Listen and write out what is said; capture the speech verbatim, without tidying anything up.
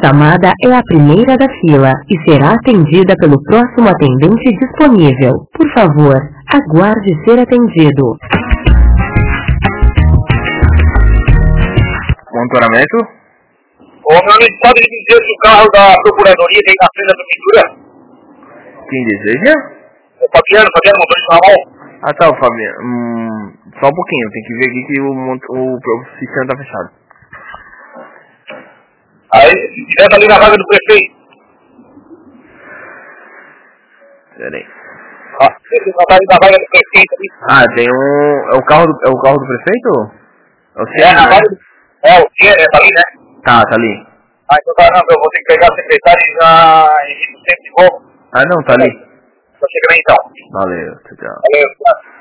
chamada é a primeira da fila e será atendida pelo próximo atendente disponível. Por favor, aguarde ser atendido. Monitoramento? Ô, meu amigo, pode me dizer se o carro da Procuradoria tem na frente da Prefeitura? Quem deseja? O Fabiano, Fabiano, motorista na mão. Ah tá, o Fabiano. Hum, só um pouquinho, tem que ver aqui que o, o, o sistema tá fechado. Aí, direto ali na vaga do prefeito. Pera aí. Ah, ele não tá ali na vaga do prefeito ali. Ah, tem um... É o carro do, é o carro do prefeito? É o É, na né? vaga do... É, o Cielo, é, tá ali, né? Tá, tá ali. Ah, então tá, não, eu vou ter que pegar a secretária e já envio o tempo de volta. Ah não, tá ali. Tô chegando aí então. Valeu, tchau. Valeu, tchau.